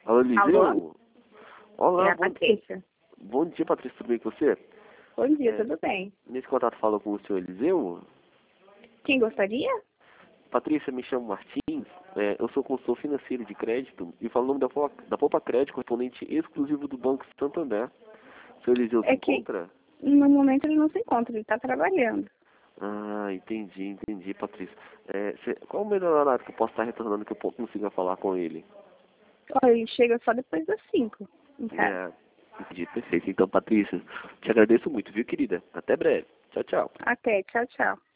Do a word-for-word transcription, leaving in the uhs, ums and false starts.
Alô, Eliseu? Alô? Olá, É a bom, Patrícia. bom dia, Patrícia, tudo bem com você? Bom dia, É, tudo bem? Nesse contato fala com o senhor Eliseu? Quem gostaria? Patrícia, me chamo Martins, é, eu sou consultor financeiro de crédito e falo o nome da, Pop- da Poupa Crédito, correspondente exclusivo do Banco Santander. O senhor Eliseu se É que encontra? no momento ele não se encontra, ele está trabalhando. Ah, entendi, entendi, Patrícia. É, cê- qual o melhor horário que eu posso estar retornando que eu po- consiga falar com ele? Ó, ele chega só depois das cinco, em casa. É, entendi, perfeito. Então, Patrícia, te agradeço muito, viu, querida? Até breve. Tchau, tchau. Até, tchau, tchau.